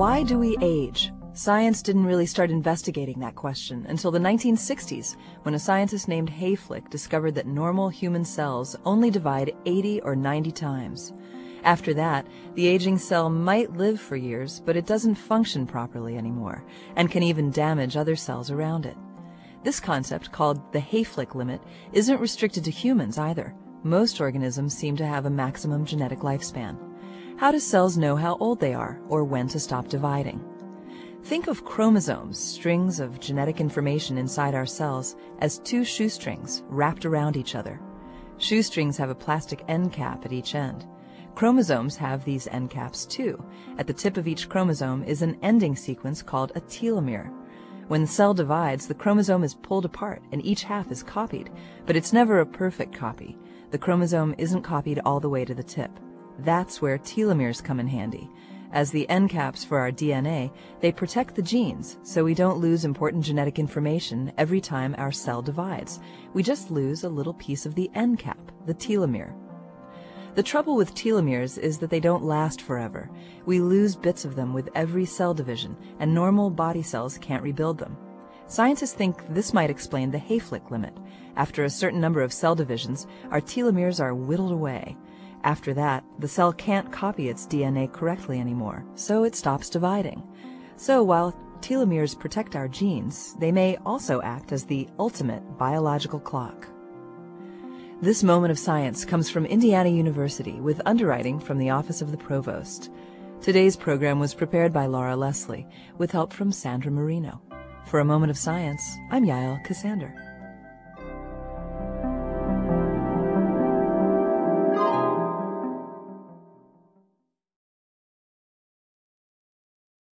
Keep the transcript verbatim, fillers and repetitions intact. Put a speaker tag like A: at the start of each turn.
A: Why do we age? Science didn't really start investigating that question until the nineteen sixties, when a scientist named Hayflick discovered that normal human cells only divide eighty or ninety times. After that, the aging cell might live for years, but it doesn't function properly anymore, and can even damage other cells around it. This concept, called the Hayflick limit, isn't restricted to humans either. Most organisms seem to have a maximum genetic lifespan. How do cells know how old they are, or when to stop dividing? Think of chromosomes, strings of genetic information inside our cells, as two shoestrings wrapped around each other. Shoestrings have a plastic end cap at each end. Chromosomes have these end caps too. At the tip of each chromosome is an ending sequence called a telomere. When the cell divides, the chromosome is pulled apart and each half is copied, but it's never a perfect copy. The chromosome isn't copied all the way to the tip. That's where telomeres come in handy. As the end caps for our D N A, they protect the genes, so we don't lose important genetic information every time our cell divides. We just lose a little piece of the end cap, the telomere. The trouble with telomeres is that they don't last forever. We lose bits of them with every cell division, and normal body cells can't rebuild them. Scientists think this might explain the Hayflick limit. After a certain number of cell divisions, our telomeres are whittled away. After that, the cell can't copy its D N A correctly anymore, so it stops dividing. So while telomeres protect our genes, they may also act as the ultimate biological clock. This moment of science comes from Indiana University with underwriting from the Office of the Provost. Today's program was prepared by Laura Leslie with help from Sandra Marino. For a Moment of Science, I'm Yael Cassander.